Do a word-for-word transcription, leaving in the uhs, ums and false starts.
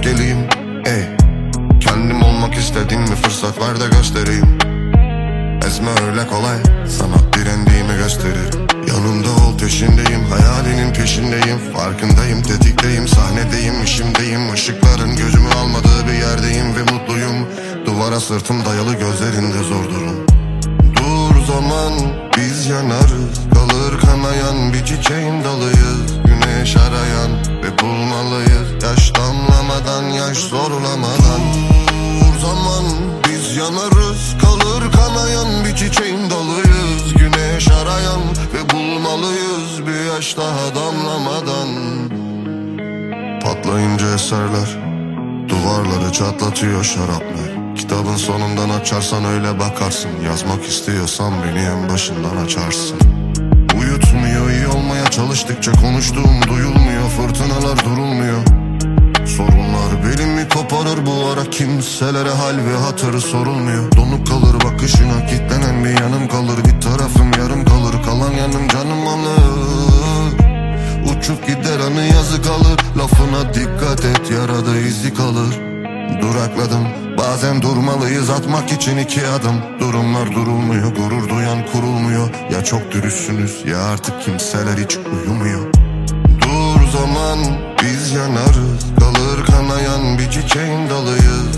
geleyim. Ey, kendim olmak istediğim bir fırsat ver de göstereyim. Ezme öyle kolay, sanat direndiğimi gösterir. Yanımda ol, peşindeyim, hayalinin peşindeyim. Farkındayım, tetikteyim, sahnedeyim, işimdeyim. Işıkların gözümü almadığı bir yerdeyim ve mutluyum. Duvara sırtım dayalı, gözlerinde zor durum. Dur zaman, biz yanarız, kalır kanayan bir çiçeğin dalıyız. Güneş arayan ve bulmalıyız, yaş damlamadan, yaş zorlamadan. Dur zaman, biz yanarız, kalır kanayan bir çiçeğin dalıyız. Güneş arayan ve bulmalıyız, bir yaş daha damlamadan. Patlayınca eserler, duvarları çatlatıyor şaraplar. Kitabın sonundan açarsan öyle bakarsın. Yazmak istiyorsan beni en başından açarsın. Uyutmuyor, iyi olmaya çalıştıkça konuştuğum duyulmuyor. Fırtınalar durulmuyor. Sorunlar belimi koparır bu ara, kimselere hal ve hatırı sorulmuyor. Donup kalır bakışına, kilitlenen bir yanım kalır. Bir tarafım yarım kalır, kalan yanım canım alır. Uçup gider anı, yazı kalır. Lafına dikkat et, yarada izi kalır. Durakladım, bazen durmalıyız, atmak için iki adım. Durumlar durulmuyor, gurur duyan kurulmuyor. Ya çok dürüstsünüz ya artık kimseler hiç uyumuyor. Dur zaman, biz yanarız, kalır kanayan bir çiçeğin dalıyız.